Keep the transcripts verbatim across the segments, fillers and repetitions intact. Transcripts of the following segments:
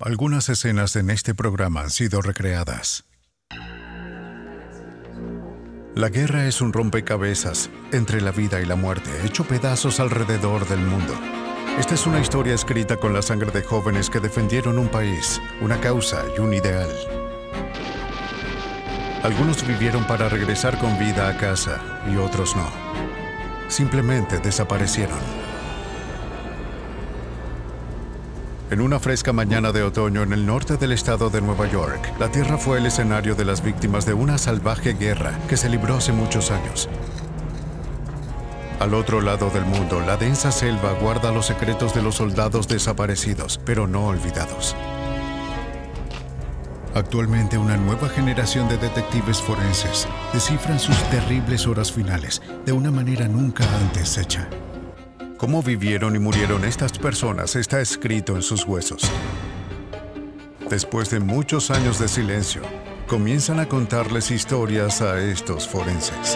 Algunas escenas en este programa han sido recreadas. La guerra es un rompecabezas entre la vida y la muerte, hecho pedazos alrededor del mundo. Esta es una historia escrita con la sangre de jóvenes que defendieron un país, una causa y un ideal. Algunos vivieron para regresar con vida a casa y otros no. Simplemente desaparecieron. En una fresca mañana de otoño en el norte del estado de Nueva York, la tierra fue el escenario de las víctimas de una salvaje guerra que se libró hace muchos años. Al otro lado del mundo, la densa selva guarda los secretos de los soldados desaparecidos, pero no olvidados. Actualmente, una nueva generación de detectives forenses descifran sus terribles horas finales de una manera nunca antes hecha. Cómo vivieron y murieron estas personas está escrito en sus huesos. Después de muchos años de silencio, comienzan a contarles historias a estos forenses.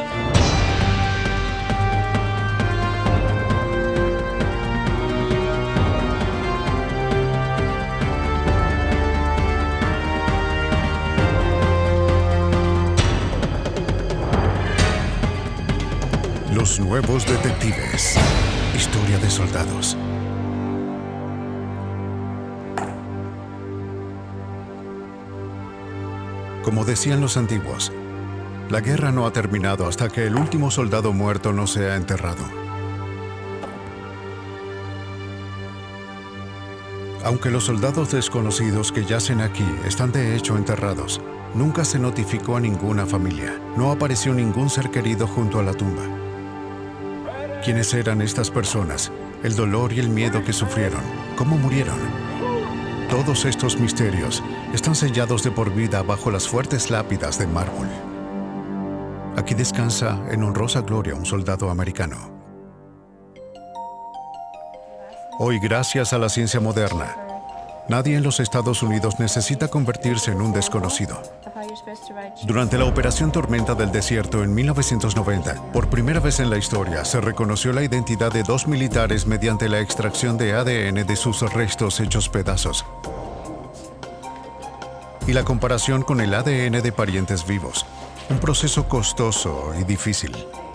Los nuevos detectives. Historia de soldados. Como decían los antiguos, la guerra no ha terminado hasta que el último soldado muerto no sea enterrado. Aunque los soldados desconocidos que yacen aquí están de hecho enterrados, nunca se notificó a ninguna familia. No apareció ningún ser querido junto a la tumba. ¿Quiénes eran estas personas? El dolor y el miedo que sufrieron. ¿Cómo murieron? Todos estos misterios están sellados de por vida bajo las fuertes lápidas de mármol. Aquí descansa en honrosa gloria un soldado americano. Hoy, gracias a la ciencia moderna, nadie en los Estados Unidos necesita convertirse en un desconocido. Durante la Operación Tormenta del Desierto en mil novecientos noventa, por primera vez en la historia, se reconoció la identidad de dos militares mediante la extracción de A D N de sus restos hechos pedazos y la comparación con el A D N de parientes vivos, un proceso costoso y difícil.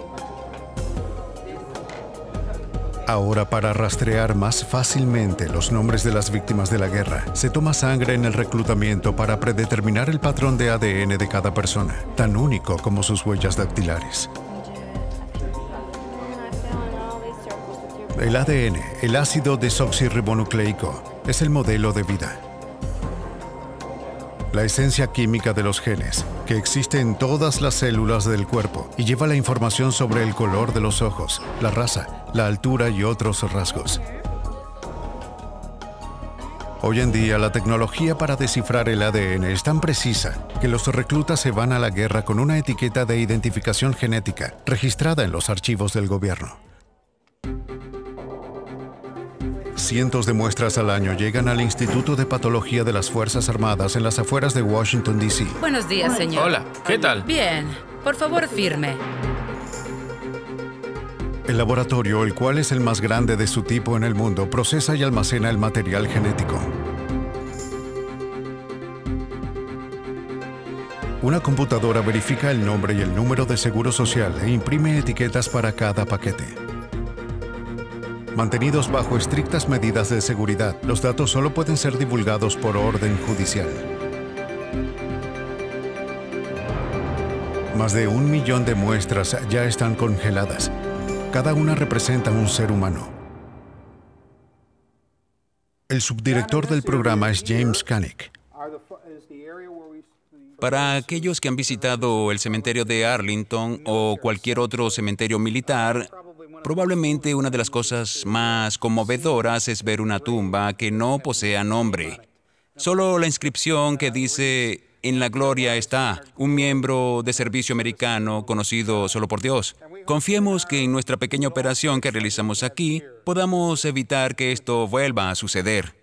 Ahora, para rastrear más fácilmente los nombres de las víctimas de la guerra, se toma sangre en el reclutamiento para predeterminar el patrón de A D N de cada persona, tan único como sus huellas dactilares. El A D N, el ácido desoxirribonucleico, es el modelo de vida. La esencia química de los genes, que existe en todas las células del cuerpo y lleva la información sobre el color de los ojos, la raza, la altura y otros rasgos. Hoy en día, la tecnología para descifrar el A D N es tan precisa que los reclutas se van a la guerra con una etiqueta de identificación genética registrada en los archivos del gobierno. Cientos de muestras al año llegan al Instituto de Patología de las Fuerzas Armadas en las afueras de Washington, D C Buenos días, señor. Hola, ¿qué tal? Bien. Por favor, firme. El laboratorio, el cual es el más grande de su tipo en el mundo, procesa y almacena el material genético. Una computadora verifica el nombre y el número de seguro social e imprime etiquetas para cada paquete. Mantenidos bajo estrictas medidas de seguridad, los datos solo pueden ser divulgados por orden judicial. Más de un millón de muestras ya están congeladas. Cada una representa un ser humano. El subdirector del programa es James Kanick. Para aquellos que han visitado el cementerio de Arlington o cualquier otro cementerio militar, probablemente una de las cosas más conmovedoras es ver una tumba que no posea nombre. Solo la inscripción que dice, en la gloria está, un miembro de servicio americano conocido solo por Dios. Confiemos que en nuestra pequeña operación que realizamos aquí, podamos evitar que esto vuelva a suceder.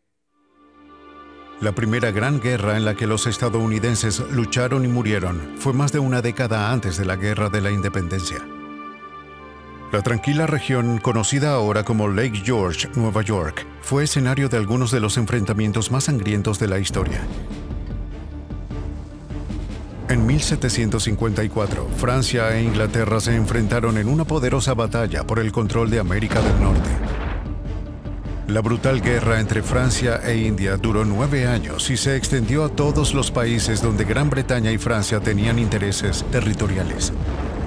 La primera gran guerra en la que los estadounidenses lucharon y murieron fue más de una década antes de la Guerra de la Independencia. La tranquila región, conocida ahora como Lake George, Nueva York, fue escenario de algunos de los enfrentamientos más sangrientos de la historia. En mil setecientos cincuenta y cuatro, Francia e Inglaterra se enfrentaron en una poderosa batalla por el control de América del Norte. La brutal guerra entre Francia e India duró nueve años y se extendió a todos los países donde Gran Bretaña y Francia tenían intereses territoriales.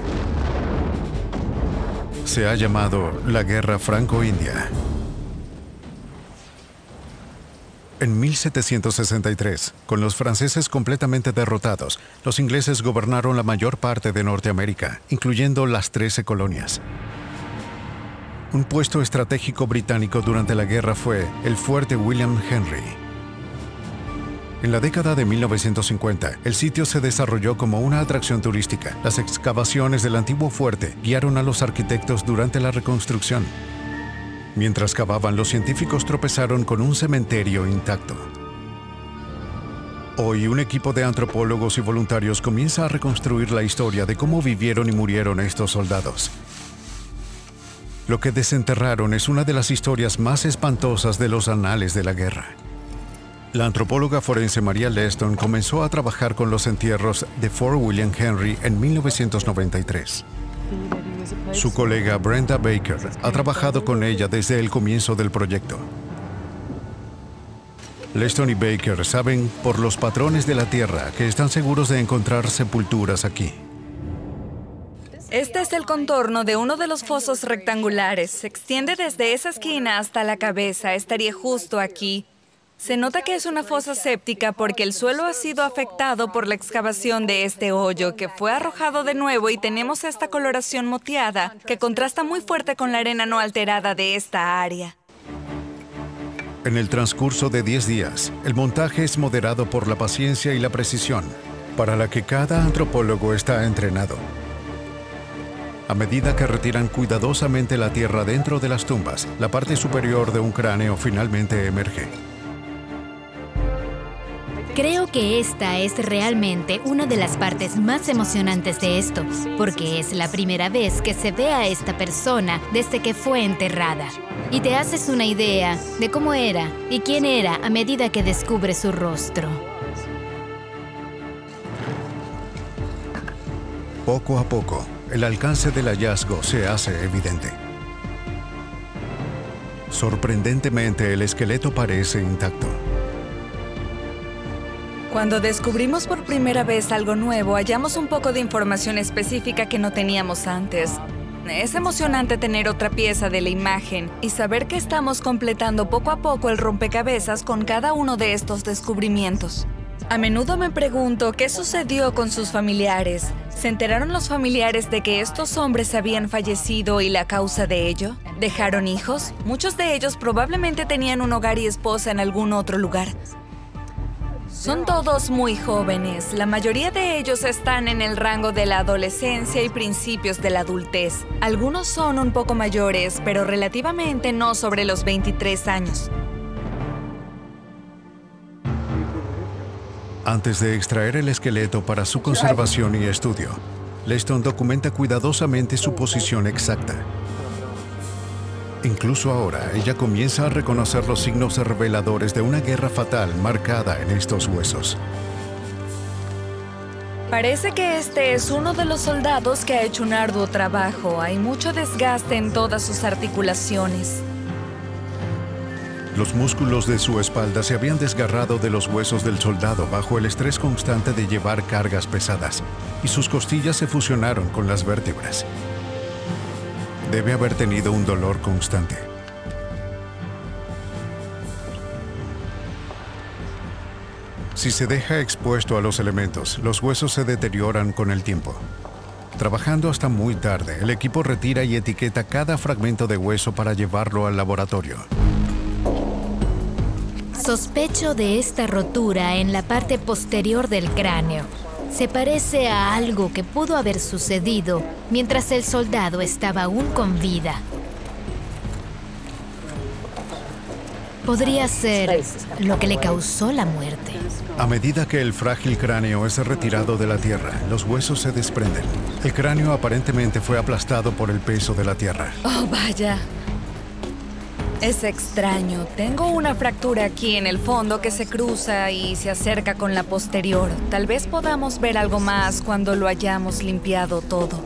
Se ha llamado la Guerra Franco-India. En mil setecientos sesenta y tres, con los franceses completamente derrotados, los ingleses gobernaron la mayor parte de Norteamérica, incluyendo las trece colonias. Un puesto estratégico británico durante la guerra fue el Fuerte William Henry. En la década de mil novecientos cincuenta, el sitio se desarrolló como una atracción turística. Las excavaciones del antiguo fuerte guiaron a los arquitectos durante la reconstrucción. Mientras cavaban, los científicos tropezaron con un cementerio intacto. Hoy, un equipo de antropólogos y voluntarios comienza a reconstruir la historia de cómo vivieron y murieron estos soldados. Lo que desenterraron es una de las historias más espantosas de los anales de la guerra. La antropóloga forense Maria Leston comenzó a trabajar con los entierros de Fort William Henry en mil novecientos noventa y tres. Su colega Brenda Baker ha trabajado con ella desde el comienzo del proyecto. Leston y Baker saben por los patrones de la tierra que están seguros de encontrar sepulturas aquí. Este es el contorno de uno de los fosos rectangulares. Se extiende desde esa esquina hasta la cabeza. Estaría justo aquí. Se nota que es una fosa séptica porque el suelo ha sido afectado por la excavación de este hoyo, que fue arrojado de nuevo, y tenemos esta coloración moteada que contrasta muy fuerte con la arena no alterada de esta área. En el transcurso de diez días, el montaje es moderado por la paciencia y la precisión, para la que cada antropólogo está entrenado. A medida que retiran cuidadosamente la tierra dentro de las tumbas, la parte superior de un cráneo finalmente emerge. Creo que esta es realmente una de las partes más emocionantes de esto, porque es la primera vez que se ve a esta persona desde que fue enterrada. Y te haces una idea de cómo era y quién era a medida que descubres su rostro. Poco a poco, el alcance del hallazgo se hace evidente. Sorprendentemente, el esqueleto parece intacto. Cuando descubrimos por primera vez algo nuevo, hallamos un poco de información específica que no teníamos antes. Es emocionante tener otra pieza de la imagen y saber que estamos completando poco a poco el rompecabezas con cada uno de estos descubrimientos. A menudo me pregunto qué sucedió con sus familiares. ¿Se enteraron los familiares de que estos hombres habían fallecido y la causa de ello? ¿Dejaron hijos? Muchos de ellos probablemente tenían un hogar y esposa en algún otro lugar. Son todos muy jóvenes. La mayoría de ellos están en el rango de la adolescencia y principios de la adultez. Algunos son un poco mayores, pero relativamente no sobre los veintitrés años. Antes de extraer el esqueleto para su conservación y estudio, Leston documenta cuidadosamente su posición exacta. Incluso ahora, ella comienza a reconocer los signos reveladores de una guerra fatal marcada en estos huesos. Parece que este es uno de los soldados que ha hecho un arduo trabajo. Hay mucho desgaste en todas sus articulaciones. Los músculos de su espalda se habían desgarrado de los huesos del soldado bajo el estrés constante de llevar cargas pesadas, y sus costillas se fusionaron con las vértebras. Debe haber tenido un dolor constante. Si se deja expuesto a los elementos, los huesos se deterioran con el tiempo. Trabajando hasta muy tarde, el equipo retira y etiqueta cada fragmento de hueso para llevarlo al laboratorio. Sospecho de esta rotura en la parte posterior del cráneo. Se parece a algo que pudo haber sucedido mientras el soldado estaba aún con vida. Podría ser lo que le causó la muerte. A medida que el frágil cráneo es retirado de la tierra, los huesos se desprenden. El cráneo aparentemente fue aplastado por el peso de la tierra. Oh, vaya. Es extraño. Tengo una fractura aquí en el fondo que se cruza y se acerca con la posterior. Tal vez podamos ver algo más cuando lo hayamos limpiado todo.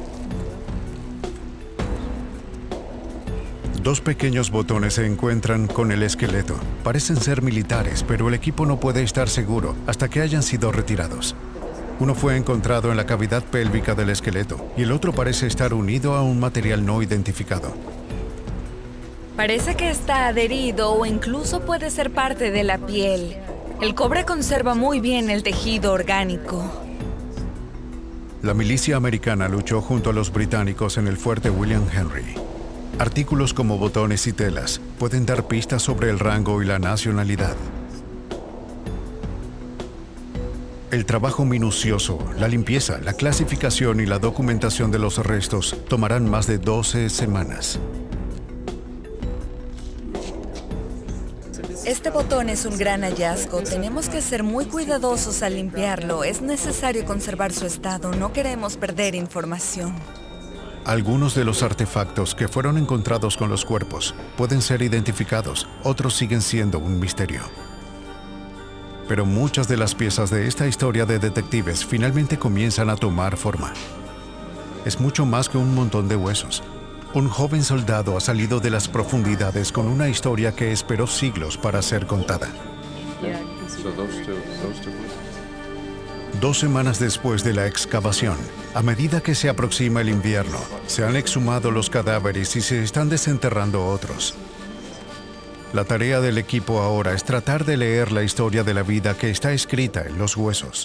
Dos pequeños botones se encuentran con el esqueleto. Parecen ser militares, pero el equipo no puede estar seguro hasta que hayan sido retirados. Uno fue encontrado en la cavidad pélvica del esqueleto y el otro parece estar unido a un material no identificado. Parece que está adherido o incluso puede ser parte de la piel. El cobre conserva muy bien el tejido orgánico. La milicia americana luchó junto a los británicos en el fuerte William Henry. Artículos como botones y telas pueden dar pistas sobre el rango y la nacionalidad. El trabajo minucioso, la limpieza, la clasificación y la documentación de los restos tomarán más de doce semanas. Este botón es un gran hallazgo. Tenemos que ser muy cuidadosos al limpiarlo. Es necesario conservar su estado. No queremos perder información. Algunos de los artefactos que fueron encontrados con los cuerpos pueden ser identificados, otros siguen siendo un misterio. Pero muchas de las piezas de esta historia de detectives finalmente comienzan a tomar forma. Es mucho más que un montón de huesos. Un joven soldado ha salido de las profundidades con una historia que esperó siglos para ser contada. Dos semanas después de la excavación, a medida que se aproxima el invierno, se han exhumado los cadáveres y se están desenterrando otros. La tarea del equipo ahora es tratar de leer la historia de la vida que está escrita en los huesos.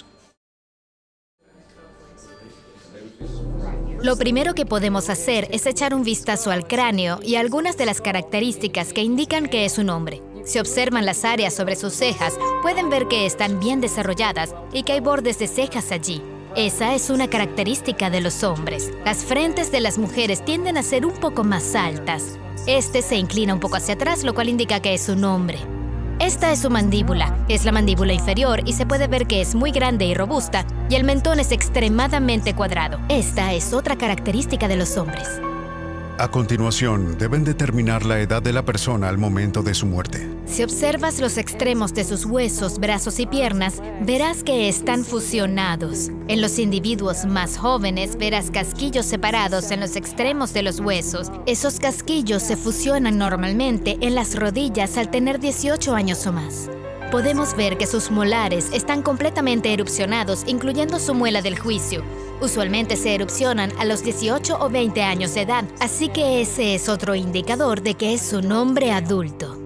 Lo primero que podemos hacer es echar un vistazo al cráneo y algunas de las características que indican que es un hombre. Si observan las áreas sobre sus cejas, pueden ver que están bien desarrolladas y que hay bordes de cejas allí. Esa es una característica de los hombres. Las frentes de las mujeres tienden a ser un poco más altas. Este se inclina un poco hacia atrás, lo cual indica que es un hombre. Esta es su mandíbula. Es la mandíbula inferior y se puede ver que es muy grande y robusta, y el mentón es extremadamente cuadrado. Esta es otra característica de los hombres. A continuación, deben determinar la edad de la persona al momento de su muerte. Si observas los extremos de sus huesos, brazos y piernas, verás que están fusionados. En los individuos más jóvenes, verás casquillos separados en los extremos de los huesos. Esos casquillos se fusionan normalmente en las rodillas al tener dieciocho años o más. Podemos ver que sus molares están completamente erupcionados, incluyendo su muela del juicio. Usualmente se erupcionan a los dieciocho o veinte años de edad, así que ese es otro indicador de que es un hombre adulto.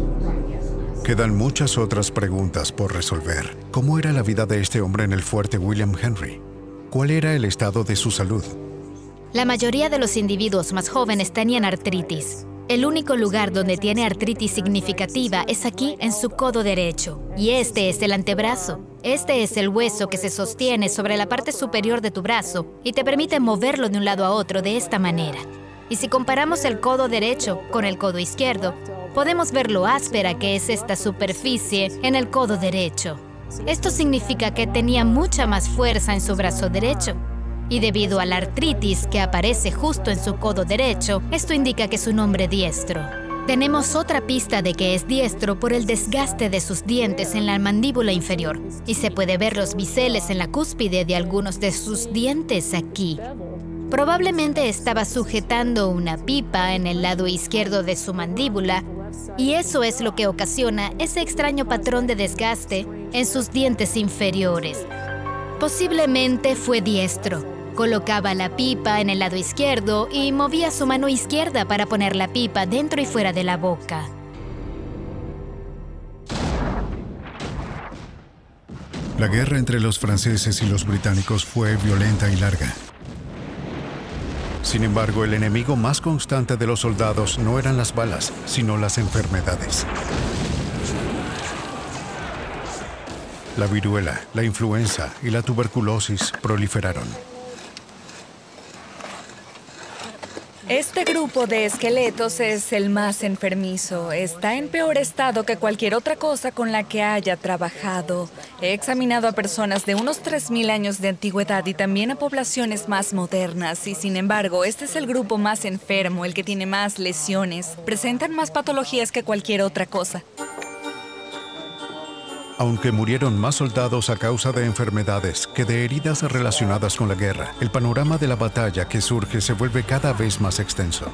Quedan muchas otras preguntas por resolver. ¿Cómo era la vida de este hombre en el fuerte William Henry? ¿Cuál era el estado de su salud? La mayoría de los individuos más jóvenes tenían artritis. El único lugar donde tiene artritis significativa es aquí, en su codo derecho. Y este es el antebrazo. Este es el hueso que se sostiene sobre la parte superior de tu brazo y te permite moverlo de un lado a otro de esta manera. Y si comparamos el codo derecho con el codo izquierdo, podemos ver lo áspera que es esta superficie en el codo derecho. Esto significa que tenía mucha más fuerza en su brazo derecho. Y debido a la artritis que aparece justo en su codo derecho, esto indica que es un hombre diestro. Tenemos otra pista de que es diestro por el desgaste de sus dientes en la mandíbula inferior, y se puede ver los biseles en la cúspide de algunos de sus dientes aquí. Probablemente estaba sujetando una pipa en el lado izquierdo de su mandíbula, y eso es lo que ocasiona ese extraño patrón de desgaste en sus dientes inferiores. Posiblemente fue diestro. Colocaba la pipa en el lado izquierdo y movía su mano izquierda para poner la pipa dentro y fuera de la boca. La guerra entre los franceses y los británicos fue violenta y larga. Sin embargo, el enemigo más constante de los soldados no eran las balas, sino las enfermedades. La viruela, la influenza y la tuberculosis proliferaron. Este grupo de esqueletos es el más enfermizo. Está en peor estado que cualquier otra cosa con la que haya trabajado. He examinado a personas de unos tres mil años de antigüedad y también a poblaciones más modernas. Y sin embargo, este es el grupo más enfermo, el que tiene más lesiones. Presentan más patologías que cualquier otra cosa. Aunque murieron más soldados a causa de enfermedades que de heridas relacionadas con la guerra, el panorama de la batalla que surge se vuelve cada vez más extenso.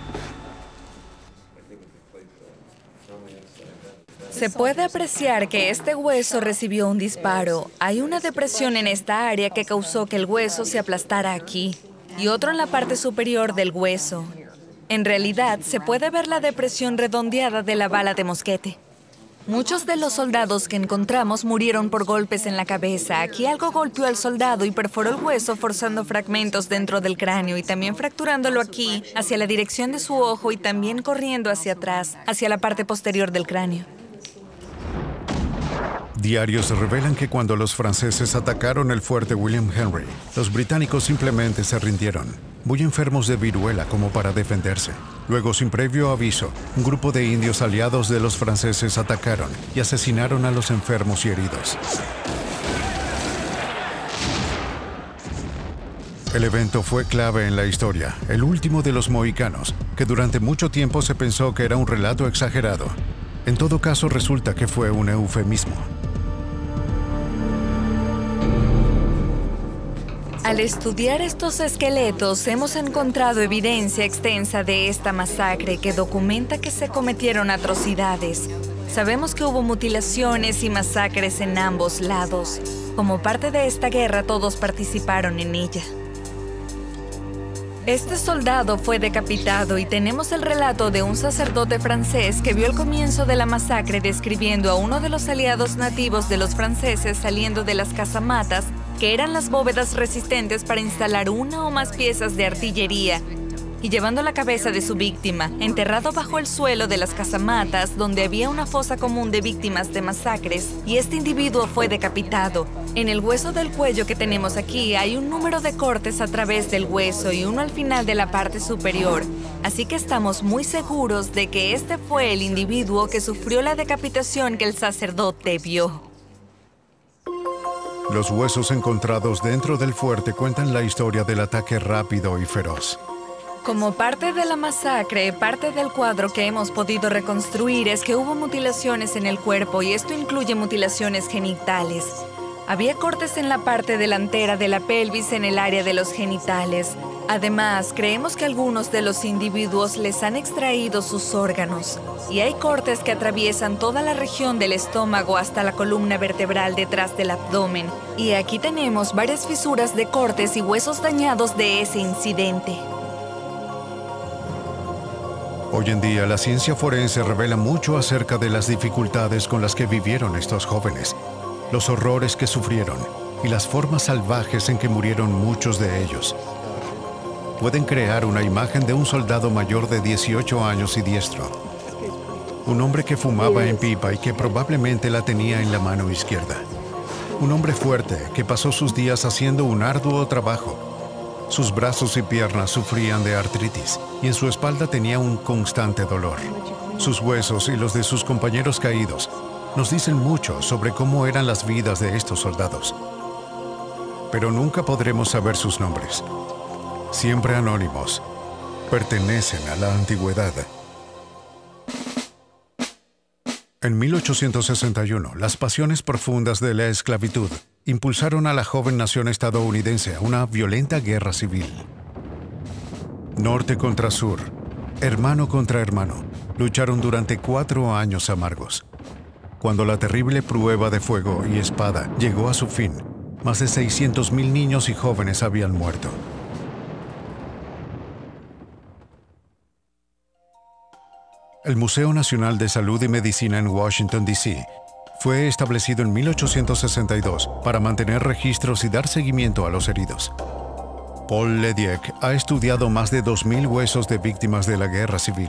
Se puede apreciar que este hueso recibió un disparo. Hay una depresión en esta área que causó que el hueso se aplastara aquí, y otro en la parte superior del hueso. En realidad, se puede ver la depresión redondeada de la bala de mosquete. Muchos de los soldados que encontramos murieron por golpes en la cabeza. Aquí algo golpeó al soldado y perforó el hueso, forzando fragmentos dentro del cráneo y también fracturándolo aquí, hacia la dirección de su ojo y también corriendo hacia atrás, hacia la parte posterior del cráneo. Diarios revelan que cuando los franceses atacaron el fuerte William Henry, los británicos simplemente se rindieron, muy enfermos de viruela como para defenderse. Luego, sin previo aviso, un grupo de indios aliados de los franceses atacaron y asesinaron a los enfermos y heridos. El evento fue clave en la historia, el último de los mohicanos, que durante mucho tiempo se pensó que era un relato exagerado. En todo caso, resulta que fue un eufemismo. Al estudiar estos esqueletos, hemos encontrado evidencia extensa de esta masacre que documenta que se cometieron atrocidades. Sabemos que hubo mutilaciones y masacres en ambos lados. Como parte de esta guerra, todos participaron en ella. Este soldado fue decapitado y tenemos el relato de un sacerdote francés que vio el comienzo de la masacre describiendo a uno de los aliados nativos de los franceses saliendo de las casamatas, que eran las bóvedas resistentes para instalar una o más piezas de artillería, y llevando la cabeza de su víctima, enterrado bajo el suelo de las casamatas, donde había una fosa común de víctimas de masacres, y este individuo fue decapitado. En el hueso del cuello que tenemos aquí hay un número de cortes a través del hueso y uno al final de la parte superior, así que estamos muy seguros de que este fue el individuo que sufrió la decapitación que el sacerdote vio. Los huesos encontrados dentro del fuerte cuentan la historia del ataque rápido y feroz. Como parte de la masacre, parte del cuadro que hemos podido reconstruir es que hubo mutilaciones en el cuerpo y esto incluye mutilaciones genitales. Había cortes en la parte delantera de la pelvis en el área de los genitales. Además, creemos que algunos de los individuos les han extraído sus órganos. Y hay cortes que atraviesan toda la región del estómago hasta la columna vertebral detrás del abdomen. Y aquí tenemos varias fisuras de cortes y huesos dañados de ese incidente. Hoy en día, la ciencia forense revela mucho acerca de las dificultades con las que vivieron estos jóvenes, los horrores que sufrieron y las formas salvajes en que murieron muchos de ellos. Pueden crear una imagen de un soldado mayor de dieciocho años y diestro. Un hombre que fumaba en pipa y que probablemente la tenía en la mano izquierda. Un hombre fuerte que pasó sus días haciendo un arduo trabajo. Sus brazos y piernas sufrían de artritis y en su espalda tenía un constante dolor. Sus huesos y los de sus compañeros caídos nos dicen mucho sobre cómo eran las vidas de estos soldados. Pero nunca podremos saber sus nombres. Siempre anónimos, pertenecen a la antigüedad. En mil ochocientos sesenta y uno, las pasiones profundas de la esclavitud impulsaron a la joven nación estadounidense a una violenta guerra civil. Norte contra sur, hermano contra hermano, lucharon durante cuatro años amargos. Cuando la terrible prueba de fuego y espada llegó a su fin, más de seiscientos mil niños y jóvenes habían muerto. El Museo Nacional de Salud y Medicina en Washington, D C fue establecido en mil ochocientos sesenta y dos para mantener registros y dar seguimiento a los heridos. Paul Lediek ha estudiado más de dos mil huesos de víctimas de la guerra civil.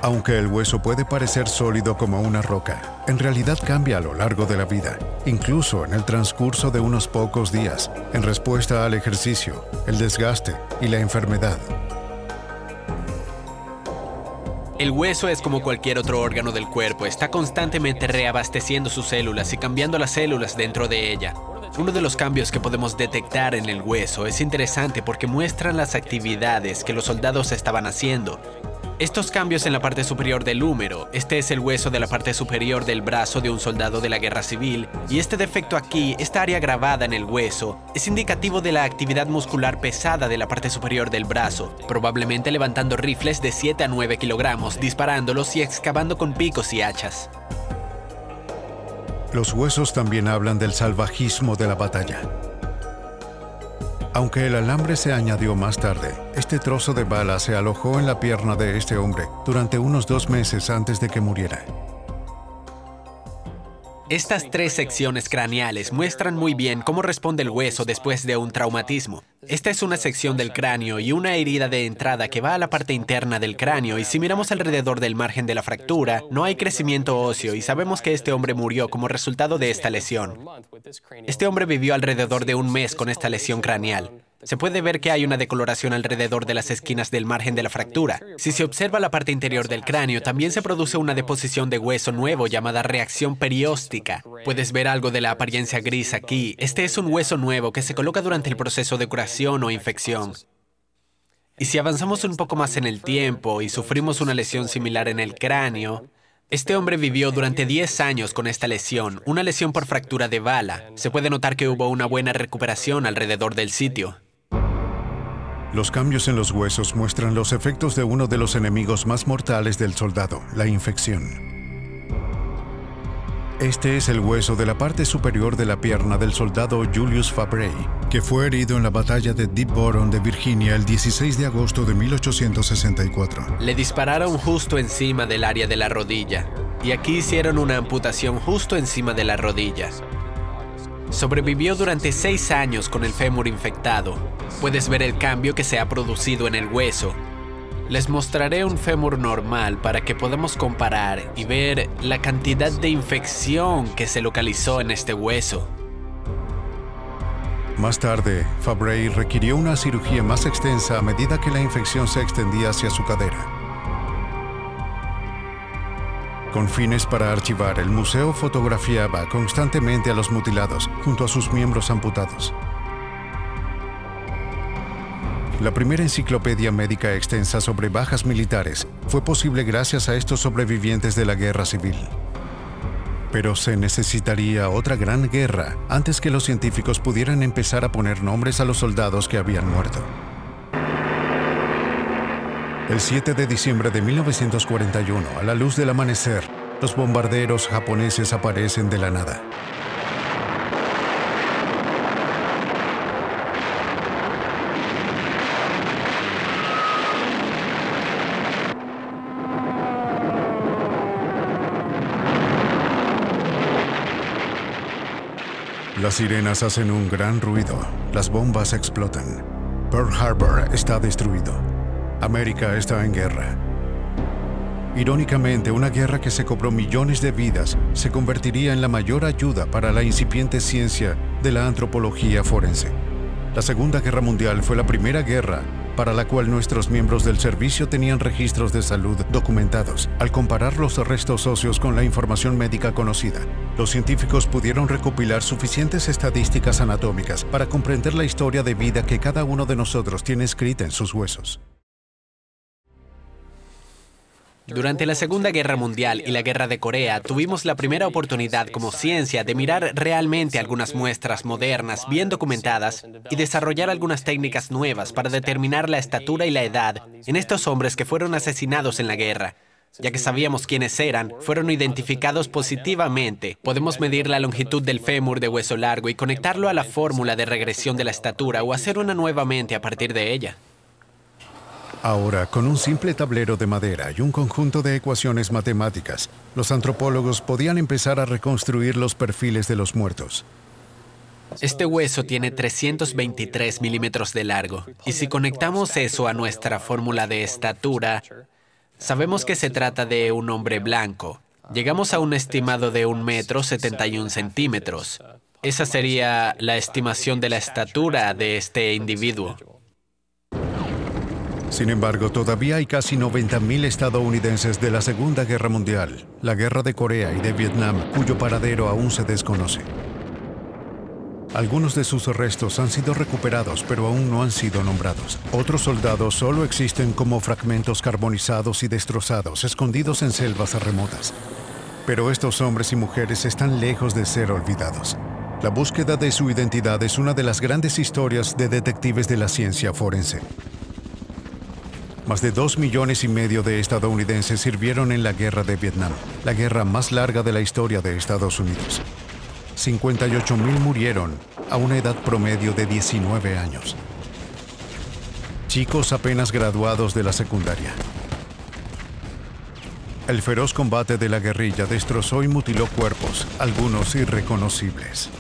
Aunque el hueso puede parecer sólido como una roca, en realidad cambia a lo largo de la vida, incluso en el transcurso de unos pocos días, en respuesta al ejercicio, el desgaste y la enfermedad. El hueso es como cualquier otro órgano del cuerpo, está constantemente reabasteciendo sus células y cambiando las células dentro de ella. Uno de los cambios que podemos detectar en el hueso es interesante porque muestran las actividades que los soldados estaban haciendo. Estos cambios en la parte superior del húmero, este es el hueso de la parte superior del brazo de un soldado de la guerra civil, y este defecto aquí, esta área grabada en el hueso, es indicativo de la actividad muscular pesada de la parte superior del brazo, probablemente levantando rifles de siete a nueve kilogramos, disparándolos y excavando con picos y hachas. Los huesos también hablan del salvajismo de la batalla. Aunque el alambre se añadió más tarde, este trozo de bala se alojó en la pierna de este hombre durante unos dos meses antes de que muriera. Estas tres secciones craneales muestran muy bien cómo responde el hueso después de un traumatismo. Esta es una sección del cráneo y una herida de entrada que va a la parte interna del cráneo, y si miramos alrededor del margen de la fractura, no hay crecimiento óseo y sabemos que este hombre murió como resultado de esta lesión. Este hombre vivió alrededor de un mes con esta lesión craneal. Se puede ver que hay una decoloración alrededor de las esquinas del margen de la fractura. Si se observa la parte interior del cráneo, también se produce una deposición de hueso nuevo llamada reacción perióstica. Puedes ver algo de la apariencia gris aquí. Este es un hueso nuevo que se coloca durante el proceso de curación o infección. Y si avanzamos un poco más en el tiempo y sufrimos una lesión similar en el cráneo, este hombre vivió durante diez años con esta lesión, una lesión por fractura de bala. Se puede notar que hubo una buena recuperación alrededor del sitio. Los cambios en los huesos muestran los efectos de uno de los enemigos más mortales del soldado, la infección. Este es el hueso de la parte superior de la pierna del soldado Julius Fabray, que fue herido en la batalla de Deep Bottom de Virginia el dieciséis de agosto de mil ochocientos sesenta y cuatro. Le dispararon justo encima del área de la rodilla, y aquí hicieron una amputación justo encima de la rodilla. Sobrevivió durante seis años con el fémur infectado. Puedes ver el cambio que se ha producido en el hueso. Les mostraré un fémur normal para que podamos comparar y ver la cantidad de infección que se localizó en este hueso. Más tarde, Fabray requirió una cirugía más extensa a medida que la infección se extendía hacia su cadera. Con fines para archivar, el museo fotografiaba constantemente a los mutilados junto a sus miembros amputados. La primera enciclopedia médica extensa sobre bajas militares fue posible gracias a estos sobrevivientes de la guerra civil. Pero se necesitaría otra gran guerra antes que los científicos pudieran empezar a poner nombres a los soldados que habían muerto. El siete de diciembre de mil novecientos cuarenta y uno, a la luz del amanecer, los bombarderos japoneses aparecen de la nada. Las sirenas hacen un gran ruido, las bombas explotan. Pearl Harbor está destruido. América está en guerra. Irónicamente, una guerra que se cobró millones de vidas se convertiría en la mayor ayuda para la incipiente ciencia de la antropología forense. La Segunda Guerra Mundial fue la primera guerra para la cual nuestros miembros del servicio tenían registros de salud documentados. Al comparar los restos óseos con la información médica conocida, los científicos pudieron recopilar suficientes estadísticas anatómicas para comprender la historia de vida que cada uno de nosotros tiene escrita en sus huesos. Durante la Segunda Guerra Mundial y la Guerra de Corea, tuvimos la primera oportunidad como ciencia de mirar realmente algunas muestras modernas, bien documentadas, y desarrollar algunas técnicas nuevas para determinar la estatura y la edad en estos hombres que fueron asesinados en la guerra. Ya que sabíamos quiénes eran, fueron identificados positivamente. Podemos medir la longitud del fémur de hueso largo y conectarlo a la fórmula de regresión de la estatura o hacer una nuevamente a partir de ella. Ahora, con un simple tablero de madera y un conjunto de ecuaciones matemáticas, los antropólogos podían empezar a reconstruir los perfiles de los muertos. Este hueso tiene trescientos veintitrés milímetros de largo, y si conectamos eso a nuestra fórmula de estatura, Sabemos que se trata de un hombre blanco. Llegamos a un estimado de un metro setenta y un centímetros. Esa sería la estimación de la estatura de este individuo. Sin embargo, todavía hay casi noventa mil estadounidenses de la Segunda Guerra Mundial, la Guerra de Corea y de Vietnam, cuyo paradero aún se desconoce. Algunos de sus restos han sido recuperados, pero aún no han sido nombrados. Otros soldados solo existen como fragmentos carbonizados y destrozados, escondidos en selvas remotas. Pero estos hombres y mujeres están lejos de ser olvidados. La búsqueda de su identidad es una de las grandes historias de detectives de la ciencia forense. Más de dos millones y medio de estadounidenses sirvieron en la Guerra de Vietnam, la guerra más larga de la historia de Estados Unidos. cincuenta y ocho mil murieron a una edad promedio de diecinueve años. Chicos apenas graduados de la secundaria. El feroz combate de la guerrilla destrozó y mutiló cuerpos, algunos irreconocibles.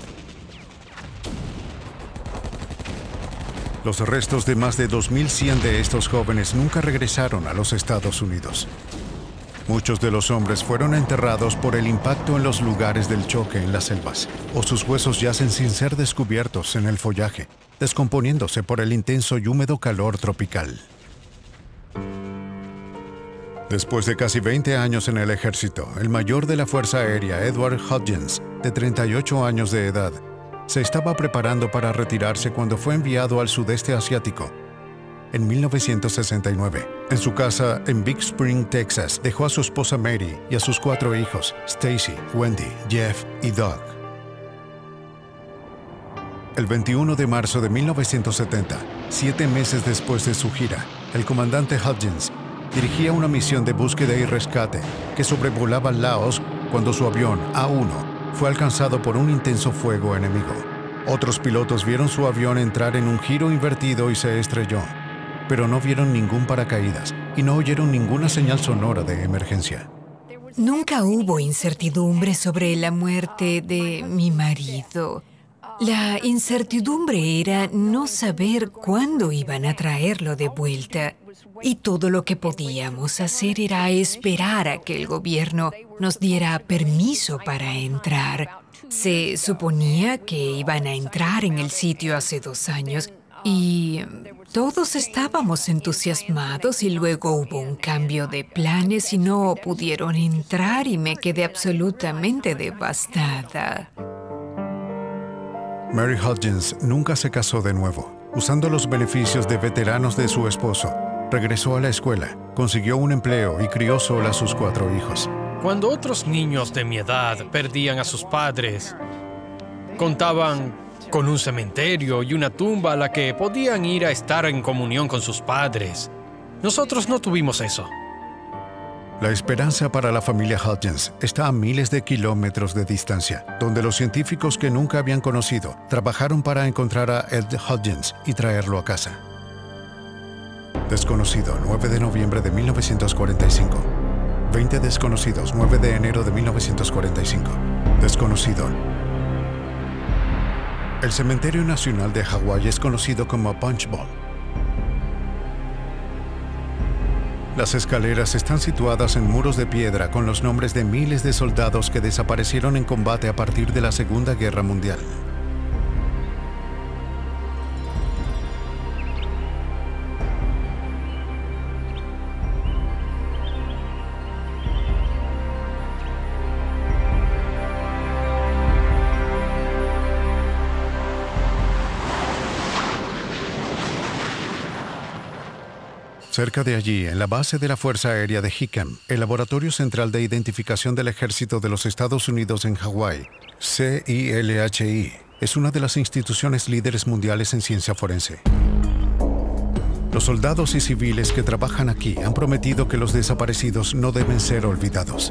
Los restos de más de dos mil cien de estos jóvenes nunca regresaron a los Estados Unidos. Muchos de los hombres fueron enterrados por el impacto en los lugares del choque en las selvas, o sus huesos yacen sin ser descubiertos en el follaje, descomponiéndose por el intenso y húmedo calor tropical. Después de casi veinte años en el ejército, el mayor de la Fuerza Aérea, Edward Hodgins, de treinta y ocho años de edad, se estaba preparando para retirarse cuando fue enviado al sudeste asiático. En mil novecientos sesenta y nueve, en su casa en Big Spring, Texas, dejó a su esposa Mary y a sus cuatro hijos, Stacy, Wendy, Jeff y Doug. El veintiuno de marzo de mil novecientos setenta, siete meses después de su gira, el comandante Hodgins dirigía una misión de búsqueda y rescate que sobrevolaba Laos cuando su avión A uno fue alcanzado por un intenso fuego enemigo. Otros pilotos vieron su avión entrar en un giro invertido y se estrelló, pero no vieron ningún paracaídas y no oyeron ninguna señal sonora de emergencia. Nunca hubo incertidumbre sobre la muerte de mi marido. La incertidumbre era no saber cuándo iban a traerlo de vuelta. Y todo lo que podíamos hacer era esperar a que el gobierno nos diera permiso para entrar. Se suponía que iban a entrar en el sitio hace dos años y todos estábamos entusiasmados y luego hubo un cambio de planes y no pudieron entrar y me quedé absolutamente devastada. Mary Hodgins nunca se casó de nuevo. Usando los beneficios de veteranos de su esposo, regresó a la escuela, consiguió un empleo y crió sola a sus cuatro hijos. Cuando otros niños de mi edad perdían a sus padres, contaban con un cementerio y una tumba a la que podían ir a estar en comunión con sus padres. Nosotros no tuvimos eso. La esperanza para la familia Hodgins está a miles de kilómetros de distancia, donde los científicos que nunca habían conocido trabajaron para encontrar a Ed Hodgins y traerlo a casa. Desconocido, nueve de noviembre de mil novecientos cuarenta y cinco. veinte desconocidos, nueve de enero de mil novecientos cuarenta y cinco. Desconocido. El Cementerio Nacional de Hawái es conocido como Punch Bowl. Las escaleras están situadas en muros de piedra con los nombres de miles de soldados que desaparecieron en combate a partir de la Segunda Guerra Mundial. Cerca de allí, en la base de la Fuerza Aérea de Hickam, el Laboratorio Central de Identificación del Ejército de los Estados Unidos en Hawái, C I L H I, es una de las instituciones líderes mundiales en ciencia forense. Los soldados y civiles que trabajan aquí han prometido que los desaparecidos no deben ser olvidados.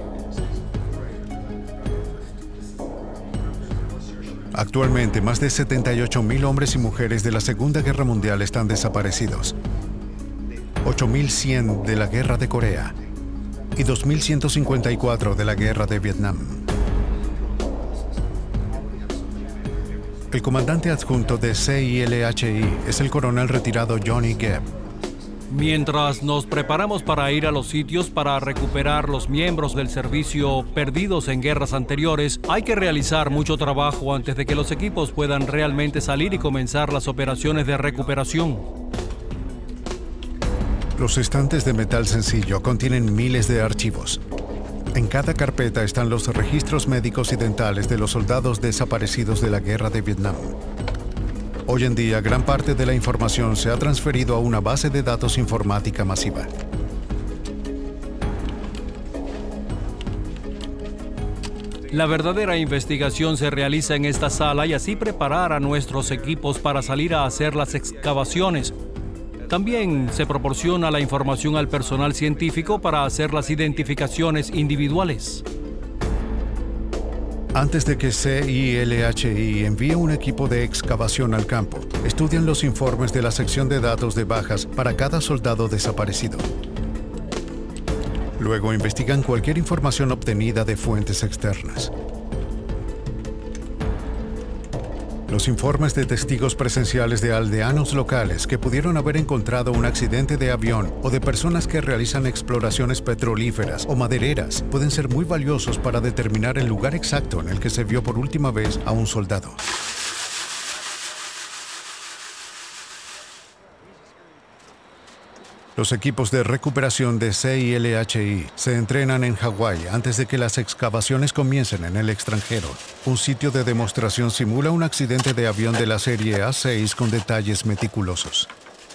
Actualmente, más de setenta y ocho mil hombres y mujeres de la Segunda Guerra Mundial están desaparecidos. ocho mil cien de la Guerra de Corea y dos mil ciento cincuenta y cuatro de la Guerra de Vietnam. El comandante adjunto de C I L H I es el coronel retirado Johnny Gebb. Mientras nos preparamos para ir a los sitios para recuperar los miembros del servicio perdidos en guerras anteriores, hay que realizar mucho trabajo antes de que los equipos puedan realmente salir y comenzar las operaciones de recuperación. Los estantes de metal sencillo contienen miles de archivos. En cada carpeta están los registros médicos y dentales de los soldados desaparecidos de la guerra de Vietnam. Hoy en día, gran parte de la información se ha transferido a una base de datos informática masiva. La verdadera investigación se realiza en esta sala y así preparar a nuestros equipos para salir a hacer las excavaciones. También se proporciona la información al personal científico para hacer las identificaciones individuales. Antes de que C I L H I envíe un equipo de excavación al campo, estudian los informes de la sección de datos de bajas para cada soldado desaparecido. Luego investigan cualquier información obtenida de fuentes externas. Los informes de testigos presenciales de aldeanos locales que pudieron haber encontrado un accidente de avión o de personas que realizan exploraciones petrolíferas o madereras pueden ser muy valiosos para determinar el lugar exacto en el que se vio por última vez a un soldado. Los equipos de recuperación de C I L H I se entrenan en Hawái antes de que las excavaciones comiencen en el extranjero. Un sitio de demostración simula un accidente de avión de la serie A seis con detalles meticulosos.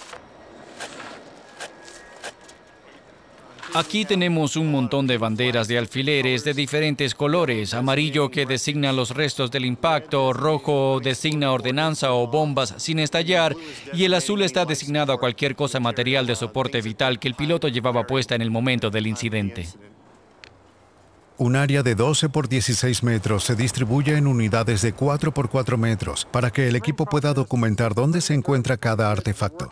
Aquí tenemos un montón de banderas de alfileres de diferentes colores. Amarillo que designa los restos del impacto, rojo designa ordenanza o bombas sin estallar y el azul está designado a cualquier cosa material de soporte vital que el piloto llevaba puesta en el momento del incidente. Un área de doce por dieciséis metros se distribuye en unidades de cuatro por cuatro metros para que el equipo pueda documentar dónde se encuentra cada artefacto.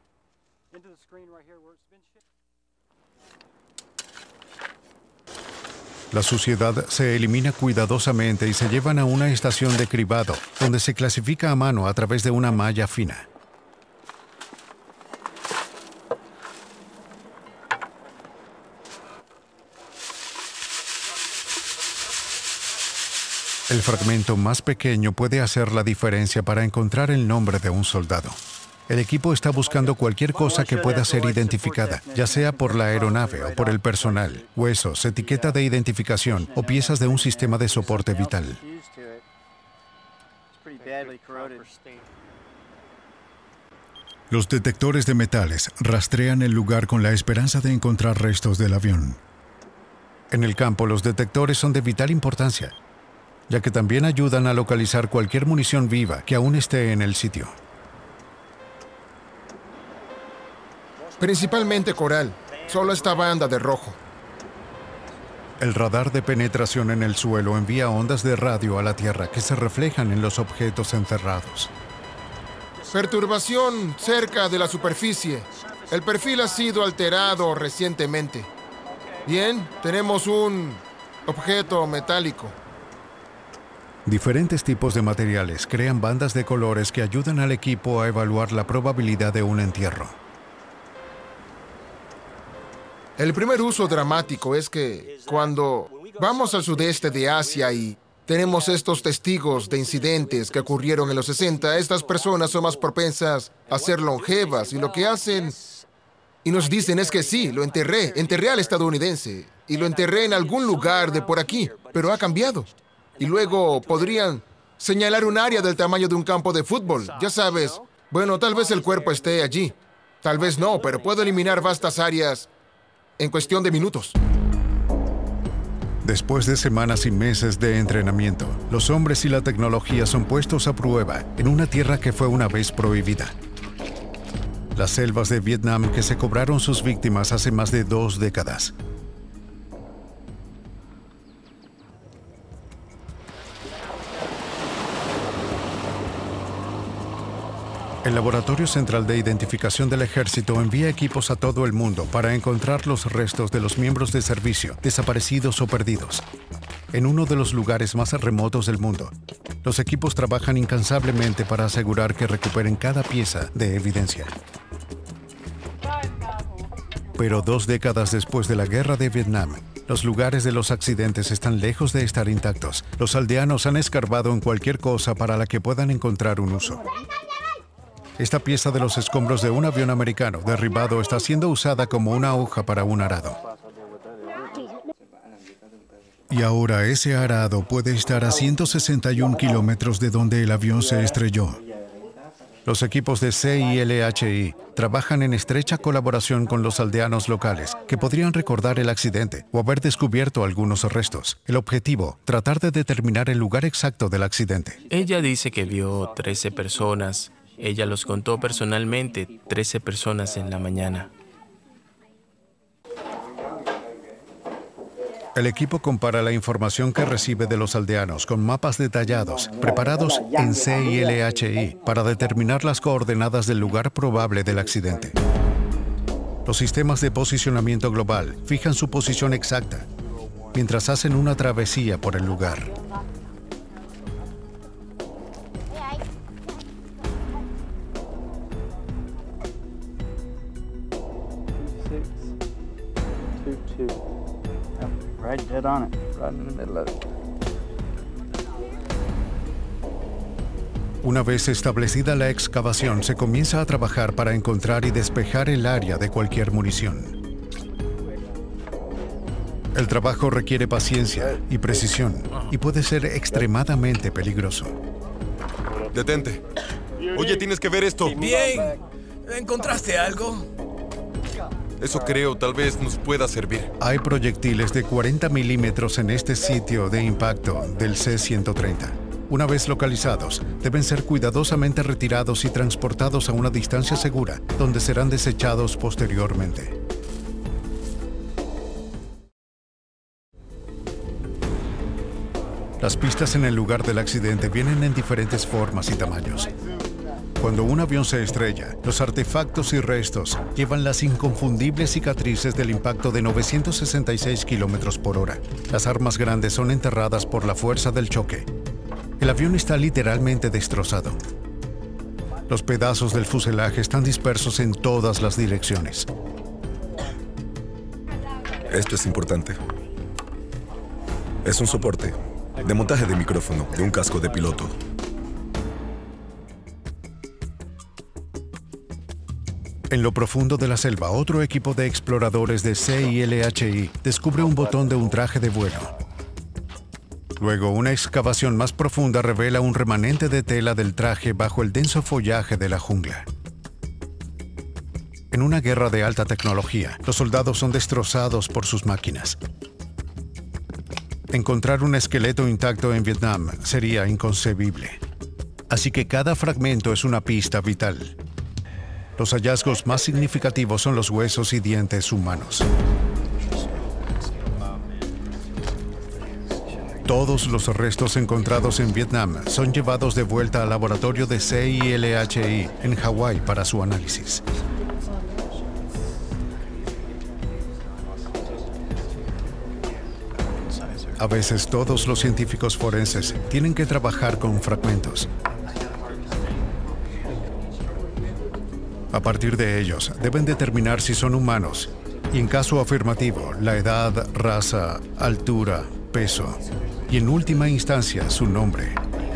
La suciedad se elimina cuidadosamente y se llevan a una estación de cribado, donde se clasifica a mano a través de una malla fina. El fragmento más pequeño puede hacer la diferencia para encontrar el nombre de un soldado. El equipo está buscando cualquier cosa que pueda ser identificada, ya sea por la aeronave o por el personal, huesos, etiqueta de identificación o piezas de un sistema de soporte vital. Los detectores de metales rastrean el lugar con la esperanza de encontrar restos del avión. En el campo, los detectores son de vital importancia, ya que también ayudan a localizar cualquier munición viva que aún esté en el sitio. Principalmente coral, solo esta banda de rojo. El radar de penetración en el suelo envía ondas de radio a la Tierra que se reflejan en los objetos enterrados. Perturbación cerca de la superficie. El perfil ha sido alterado recientemente. Bien, tenemos un objeto metálico. Diferentes tipos de materiales crean bandas de colores que ayudan al equipo a evaluar la probabilidad de un entierro. El primer uso dramático es que cuando vamos al sudeste de Asia y tenemos estos testigos de incidentes que ocurrieron en los sesenta, estas personas son más propensas a ser longevas y lo que hacen y nos dicen es que sí, lo enterré, enterré al estadounidense y lo enterré en algún lugar de por aquí, pero ha cambiado. Y luego podrían señalar un área del tamaño de un campo de fútbol, ya sabes. Bueno, tal vez el cuerpo esté allí, tal vez no, pero puedo eliminar vastas áreas en cuestión de minutos. Después de semanas y meses de entrenamiento, los hombres y la tecnología son puestos a prueba en una tierra que fue una vez prohibida. Las selvas de Vietnam que se cobraron sus víctimas hace más de dos décadas. El Laboratorio Central de Identificación del Ejército envía equipos a todo el mundo para encontrar los restos de los miembros de servicio, desaparecidos o perdidos. En uno de los lugares más remotos del mundo, los equipos trabajan incansablemente para asegurar que recuperen cada pieza de evidencia. Pero dos décadas después de la guerra de Vietnam, los lugares de los accidentes están lejos de estar intactos. Los aldeanos han escarbado en cualquier cosa para la que puedan encontrar un uso. Esta pieza de los escombros de un avión americano derribado está siendo usada como una hoja para un arado. Y ahora ese arado puede estar a ciento sesenta y un kilómetros de donde el avión se estrelló. Los equipos de C I L H I trabajan en estrecha colaboración con los aldeanos locales, que podrían recordar el accidente o haber descubierto algunos restos. El objetivo, tratar de determinar el lugar exacto del accidente. Ella dice que vio trece personas. Ella los contó personalmente, trece personas en la mañana. El equipo compara la información que recibe de los aldeanos con mapas detallados, preparados en C I L H I, para determinar las coordenadas del lugar probable del accidente. Los sistemas de posicionamiento global fijan su posición exacta, mientras hacen una travesía por el lugar. Right dead on it, right in the middle of it. Una vez establecida la excavación, se comienza a trabajar para encontrar y despejar el área de cualquier munición. El trabajo requiere paciencia y precisión y puede ser extremadamente peligroso. Detente. Oye, tienes que ver esto. Bien. ¿Encontraste algo? Eso creo, tal vez nos pueda servir. Hay proyectiles de cuarenta milímetros en este sitio de impacto del C ciento treinta. Una vez localizados, deben ser cuidadosamente retirados y transportados a una distancia segura, donde serán desechados posteriormente. Las pistas en el lugar del accidente vienen en diferentes formas y tamaños. Cuando un avión se estrella, los artefactos y restos llevan las inconfundibles cicatrices del impacto de novecientos sesenta y seis kilómetros por hora. Las armas grandes son enterradas por la fuerza del choque. El avión está literalmente destrozado. Los pedazos del fuselaje están dispersos en todas las direcciones. Esto es importante. Es un soporte de montaje de micrófono de un casco de piloto. En lo profundo de la selva, otro equipo de exploradores de C I L H I descubre un botón de un traje de vuelo. Luego, una excavación más profunda revela un remanente de tela del traje bajo el denso follaje de la jungla. En una guerra de alta tecnología, los soldados son destrozados por sus máquinas. Encontrar un esqueleto intacto en Vietnam sería inconcebible. Así que cada fragmento es una pista vital. Los hallazgos más significativos son los huesos y dientes humanos. Todos los restos encontrados en Vietnam son llevados de vuelta al laboratorio de C I L H I en Hawái para su análisis. A veces todos los científicos forenses tienen que trabajar con fragmentos. A partir de ellos, deben determinar si son humanos y, en caso afirmativo, la edad, raza, altura, peso y, en última instancia, su nombre.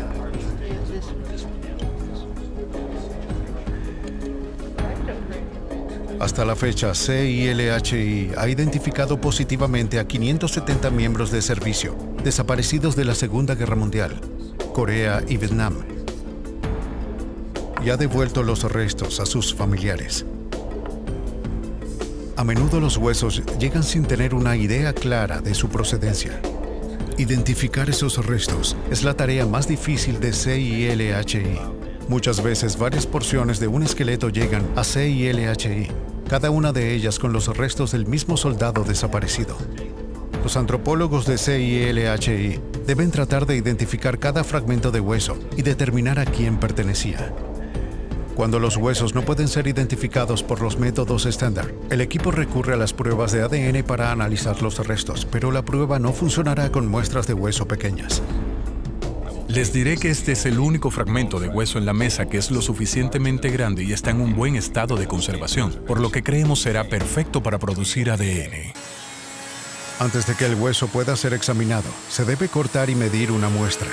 Hasta la fecha, C I L H I ha identificado positivamente a quinientos setenta miembros de servicio desaparecidos de la Segunda Guerra Mundial, Corea y Vietnam, y ha devuelto los restos a sus familiares. A menudo los huesos llegan sin tener una idea clara de su procedencia. Identificar esos restos es la tarea más difícil de C I L H I. Muchas veces varias porciones de un esqueleto llegan a C I L H I, cada una de ellas con los restos del mismo soldado desaparecido. Los antropólogos de C I L H I deben tratar de identificar cada fragmento de hueso y determinar a quién pertenecía. Cuando los huesos no pueden ser identificados por los métodos estándar, el equipo recurre a las pruebas de A D N para analizar los restos, pero la prueba no funcionará con muestras de hueso pequeñas. Les diré que este es el único fragmento de hueso en la mesa que es lo suficientemente grande y está en un buen estado de conservación, por lo que creemos será perfecto para producir A D N. Antes de que el hueso pueda ser examinado, se debe cortar y medir una muestra.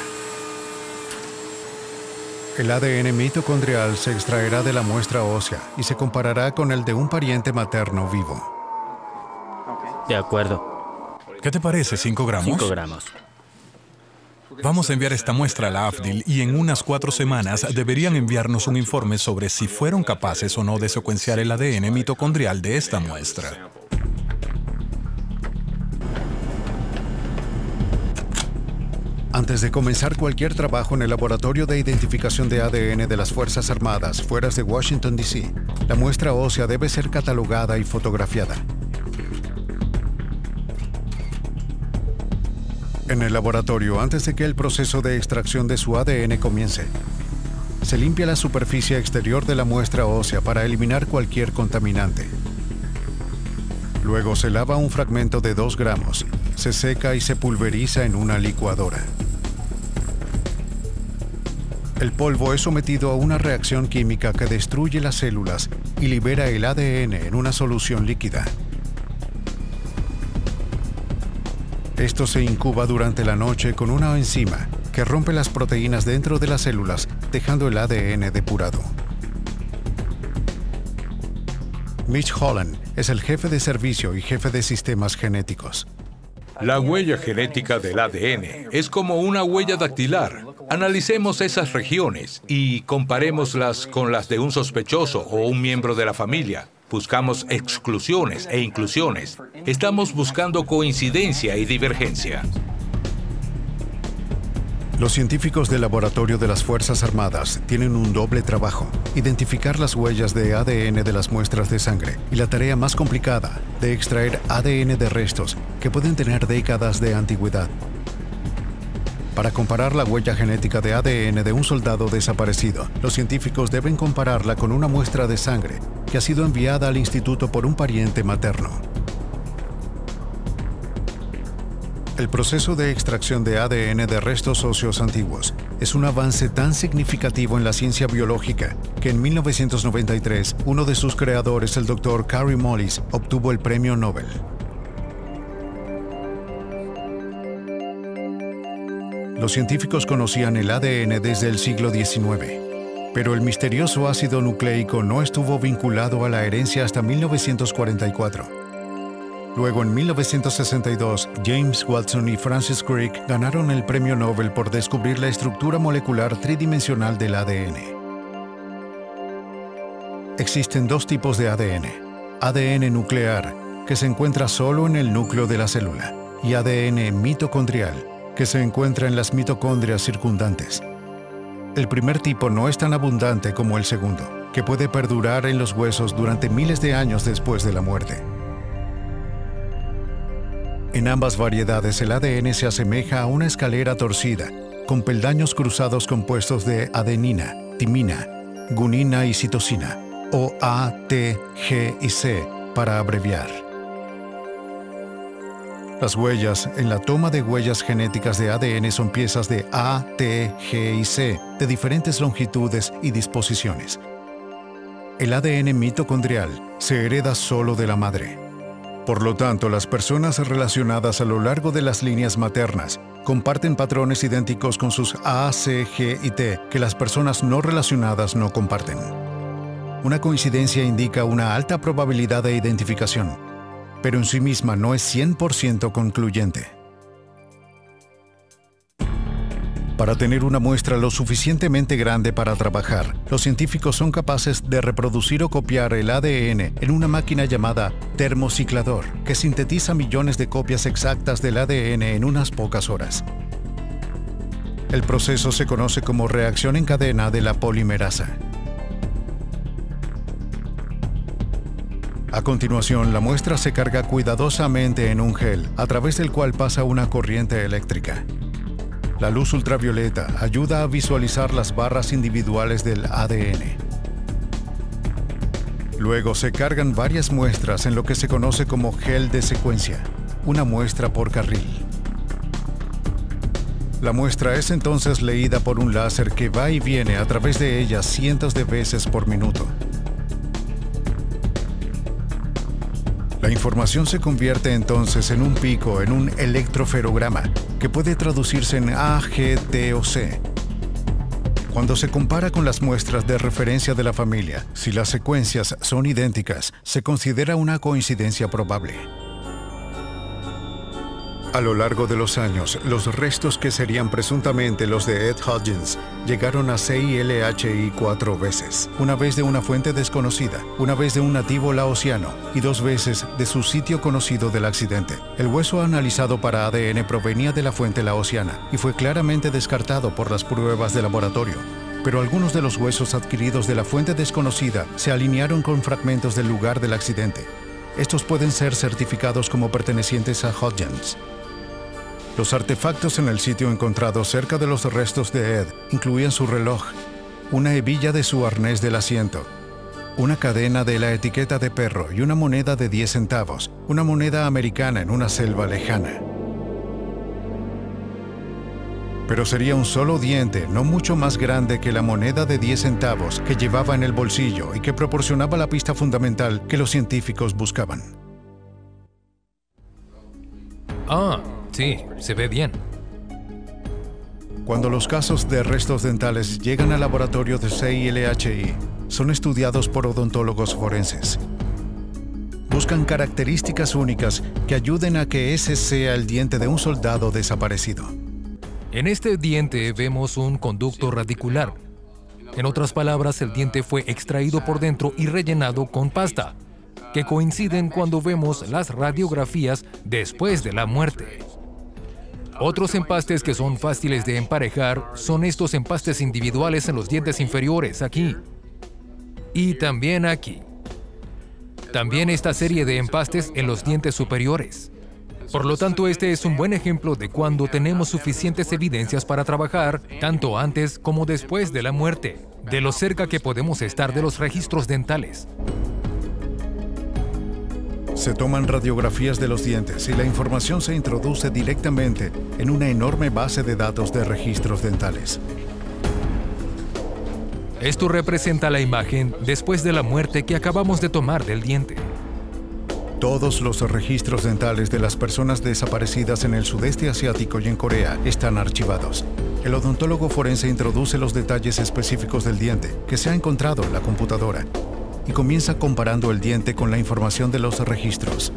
El A D N mitocondrial se extraerá de la muestra ósea y se comparará con el de un pariente materno vivo. De acuerdo. ¿Qué te parece? ¿Cinco gramos? Cinco gramos. Vamos a enviar esta muestra a la A F D I L y en unas cuatro semanas deberían enviarnos un informe sobre si fueron capaces o no de secuenciar el A D N mitocondrial de esta muestra. Antes de comenzar cualquier trabajo en el Laboratorio de Identificación de A D N de las Fuerzas Armadas fuera de Washington, D C, la muestra ósea debe ser catalogada y fotografiada. En el laboratorio, antes de que el proceso de extracción de su A D N comience, se limpia la superficie exterior de la muestra ósea para eliminar cualquier contaminante. Luego se lava un fragmento de dos gramos, se seca y se pulveriza en una licuadora. El polvo es sometido a una reacción química que destruye las células y libera el A D N en una solución líquida. Esto se incuba durante la noche con una enzima que rompe las proteínas dentro de las células, dejando el A D N depurado. Mitch Holland es el jefe de servicio y jefe de sistemas genéticos. La huella genética del A D N es como una huella dactilar. Analicemos esas regiones y comparémoslas con las de un sospechoso o un miembro de la familia. Buscamos exclusiones e inclusiones. Estamos buscando coincidencia y divergencia. Los científicos del Laboratorio de las Fuerzas Armadas tienen un doble trabajo: identificar las huellas de A D N de las muestras de sangre y la tarea más complicada de extraer A D N de restos que pueden tener décadas de antigüedad. Para comparar la huella genética de A D N de un soldado desaparecido, los científicos deben compararla con una muestra de sangre que ha sido enviada al instituto por un pariente materno. El proceso de extracción de A D N de restos óseos antiguos es un avance tan significativo en la ciencia biológica que en mil novecientos noventa y tres uno de sus creadores, el doctor Kary Mullis, obtuvo el premio Nobel. Los científicos conocían el A D N desde el siglo diecinueve, pero el misterioso ácido nucleico no estuvo vinculado a la herencia hasta mil novecientos cuarenta y cuatro. Luego, en mil novecientos sesenta y dos, James Watson y Francis Crick ganaron el premio Nobel por descubrir la estructura molecular tridimensional del A D N. Existen dos tipos de A D N: A D N nuclear, que se encuentra solo en el núcleo de la célula, y A D N mitocondrial, que se encuentra en las mitocondrias circundantes. El primer tipo no es tan abundante como el segundo, que puede perdurar en los huesos durante miles de años después de la muerte. En ambas variedades, el A D N se asemeja a una escalera torcida, con peldaños cruzados compuestos de adenina, timina, gunina y citosina, o A, T, G y C, para abreviar. Las huellas en la toma de huellas genéticas de A D N son piezas de A, T, G y C de diferentes longitudes y disposiciones. El A D N mitocondrial se hereda solo de la madre. Por lo tanto, las personas relacionadas a lo largo de las líneas maternas comparten patrones idénticos con sus A, C, G y T que las personas no relacionadas no comparten. Una coincidencia indica una alta probabilidad de identificación, pero en sí misma no es cien por ciento concluyente. Para tener una muestra lo suficientemente grande para trabajar, los científicos son capaces de reproducir o copiar el A D N en una máquina llamada termociclador, que sintetiza millones de copias exactas del A D N en unas pocas horas. El proceso se conoce como reacción en cadena de la polimerasa. A continuación, la muestra se carga cuidadosamente en un gel, a través del cual pasa una corriente eléctrica. La luz ultravioleta ayuda a visualizar las barras individuales del A D N. Luego se cargan varias muestras en lo que se conoce como gel de secuencia, una muestra por carril. La muestra es entonces leída por un láser que va y viene a través de ella cientos de veces por minuto. La información se convierte entonces en un pico, en un electroferograma, que puede traducirse en A, G, T o C. Cuando se compara con las muestras de referencia de la familia, si las secuencias son idénticas, se considera una coincidencia probable. A lo largo de los años, los restos que serían presuntamente los de Ed Hodgins llegaron a C I L H I cuatro veces. Una vez de una fuente desconocida, una vez de un nativo laosiano y dos veces de su sitio conocido del accidente. El hueso analizado para A D N provenía de la fuente laosiana y fue claramente descartado por las pruebas de laboratorio. Pero algunos de los huesos adquiridos de la fuente desconocida se alinearon con fragmentos del lugar del accidente. Estos pueden ser certificados como pertenecientes a Hodgins. Los artefactos en el sitio encontrado cerca de los restos de Ed incluían su reloj, una hebilla de su arnés del asiento, una cadena de la etiqueta de perro y una moneda de diez centavos, una moneda americana en una selva lejana. Pero sería un solo diente, no mucho más grande que la moneda de diez centavos que llevaba en el bolsillo y que proporcionaba la pista fundamental que los científicos buscaban. Ah, sí, se ve bien. Cuando los casos de restos dentales llegan al laboratorio de C I L H I, son estudiados por odontólogos forenses. Buscan características únicas que ayuden a que ese sea el diente de un soldado desaparecido. En este diente vemos un conducto radicular. En otras palabras, el diente fue extraído por dentro y rellenado con pasta, que coinciden cuando vemos las radiografías después de la muerte. Otros empastes que son fáciles de emparejar son estos empastes individuales en los dientes inferiores, aquí. Y también aquí. También esta serie de empastes en los dientes superiores. Por lo tanto, este es un buen ejemplo de cuando tenemos suficientes evidencias para trabajar, tanto antes como después de la muerte, de lo cerca que podemos estar de los registros dentales. Se toman radiografías de los dientes y la información se introduce directamente en una enorme base de datos de registros dentales. Esto representa la imagen después de la muerte que acabamos de tomar del diente. Todos los registros dentales de las personas desaparecidas en el sudeste asiático y en Corea están archivados. El odontólogo forense introduce los detalles específicos del diente que se ha encontrado en la computadora y comienza comparando el diente con la información de los registros.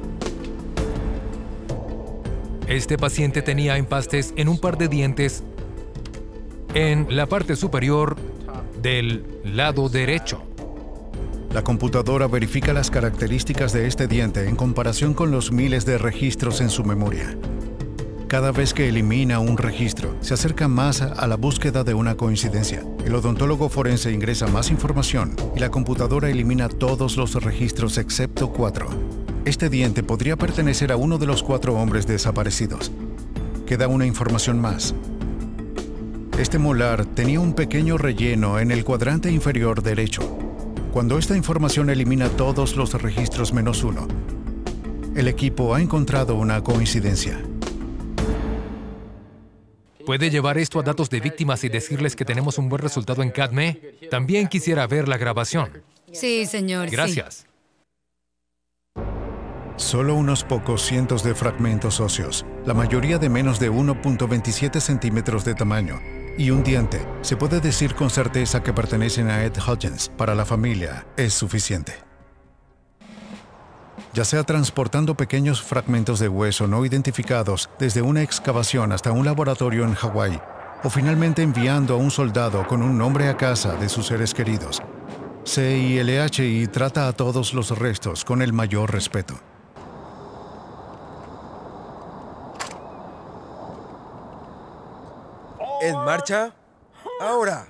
Este paciente tenía empastes en un par de dientes en la parte superior del lado derecho. La computadora verifica las características de este diente en comparación con los miles de registros en su memoria. Cada vez que elimina un registro, se acerca más a la búsqueda de una coincidencia. El odontólogo forense ingresa más información y la computadora elimina todos los registros excepto cuatro. Este diente podría pertenecer a uno de los cuatro hombres desaparecidos. Queda una información más. Este molar tenía un pequeño relleno en el cuadrante inferior derecho. Cuando esta información elimina todos los registros menos uno, el equipo ha encontrado una coincidencia. ¿Puede llevar esto a datos de víctimas y decirles que tenemos un buen resultado en C A D M E? También quisiera ver la grabación. Sí, señor. Gracias. Sí. Solo unos pocos cientos de fragmentos óseos, la mayoría de menos de uno punto veintisiete centímetros de tamaño, y un diente, se puede decir con certeza que pertenecen a Ed Hodgins. Para la familia es suficiente. Ya sea transportando pequeños fragmentos de hueso no identificados desde una excavación hasta un laboratorio en Hawái, o finalmente enviando a un soldado con un nombre a casa de sus seres queridos, C I L H I trata a todos los restos con el mayor respeto. ¿En marcha? ¡Ahora!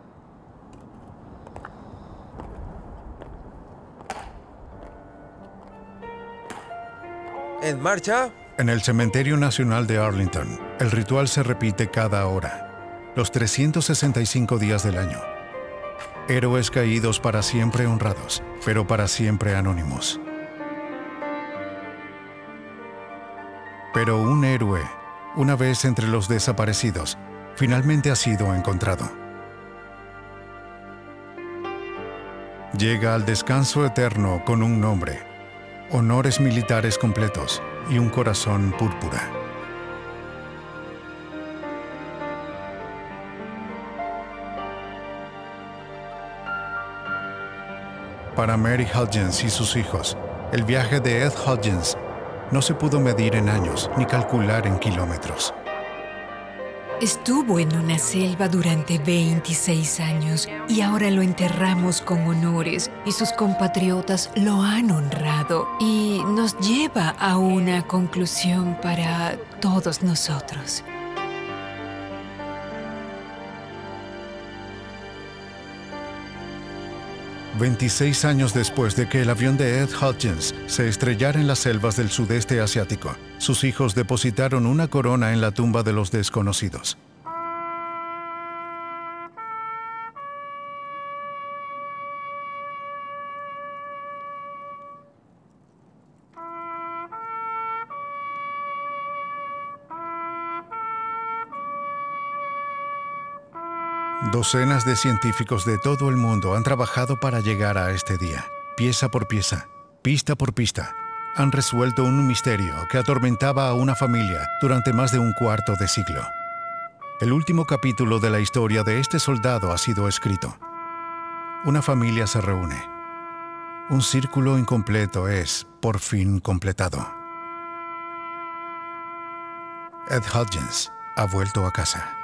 ¿En marcha? En el Cementerio Nacional de Arlington, el ritual se repite cada hora, los trescientos sesenta y cinco días del año. Héroes caídos para siempre honrados, pero para siempre anónimos. Pero un héroe una vez entre los desaparecidos, finalmente ha sido encontrado. Llega al descanso eterno con un nombre, honores militares completos y un corazón púrpura. Para Mary Hudgens y sus hijos, el viaje de Ed Hudgens no se pudo medir en años ni calcular en kilómetros. Estuvo en una selva durante veintiséis años y ahora lo enterramos con honores y sus compatriotas lo han honrado y nos lleva a una conclusión para todos nosotros. veintiséis años después de que el avión de Ed Hudgens se estrellara en las selvas del sudeste asiático, sus hijos depositaron una corona en la tumba de los desconocidos. Docenas de científicos de todo el mundo han trabajado para llegar a este día. Pieza por pieza, pista por pista, han resuelto un misterio que atormentaba a una familia durante más de un cuarto de siglo. El último capítulo de la historia de este soldado ha sido escrito. Una familia se reúne. Un círculo incompleto es, por fin, completado. Ed Hudgens ha vuelto a casa.